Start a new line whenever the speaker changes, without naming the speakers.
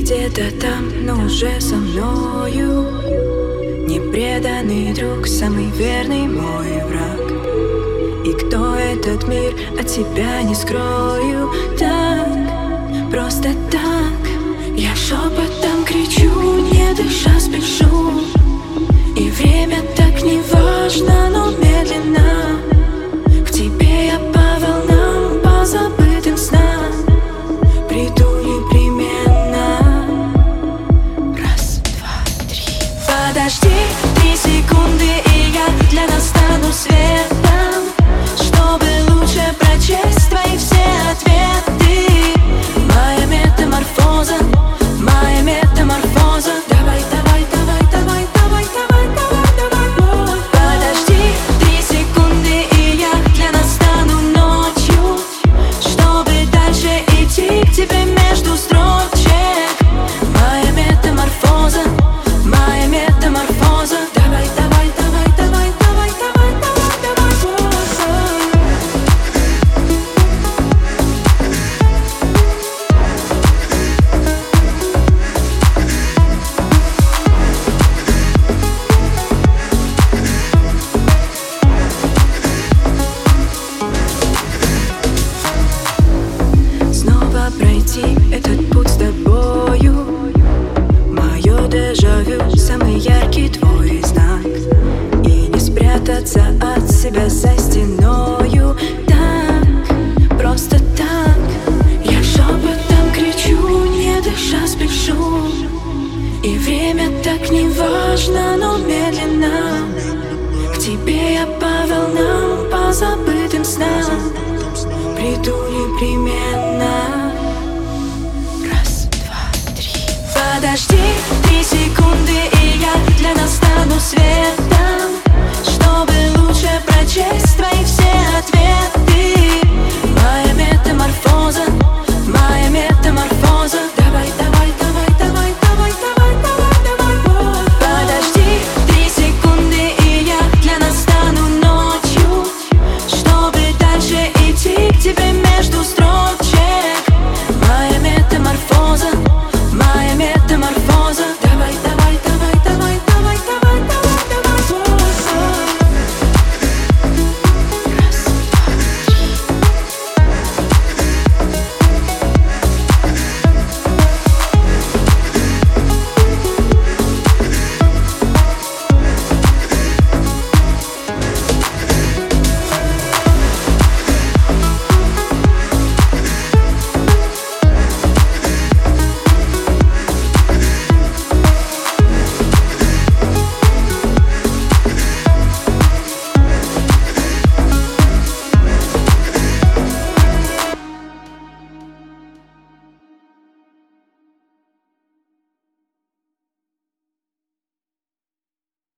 где-то там, но уже со мною. Непреданный друг, самый верный мой враг. И кто этот мир, от тебя не скрою. Так, просто так. Я шепотом кричу, не дыша спешу. И время так не важно, но медленно. К тебе я по волнам, по забытым снам приду непременно. Раз, два, три. Подожди 3 секунды, и я для нас стану светом, чтобы лучше прочесть твои все ответы. Моя метаморфоза, моя метаморфоза. Давай, давай, давай, давай, давай, давай, давай, давай. Подожди 3 секунды, и я для нас стану ночью, чтобы дальше идти к тебе между строчек. Моя метаморфоза, моя метаморфоза. Давай, давай, давай, давай, давай, давай, давай, давай. Снова пройти этот путь с тобою. Мое дежавю, самый яркий твой знак. И не спрятаться от себя за стеною. Так, просто так. Я шепотом кричу, не дыша спешу. И время так не важно, но медленно. К тебе я по волнам, по забытым снам приду непременно. Раз, два, три. Подожди 3 секунды, и я для нас стану светом, чтобы лучше прочесть твои все ответы.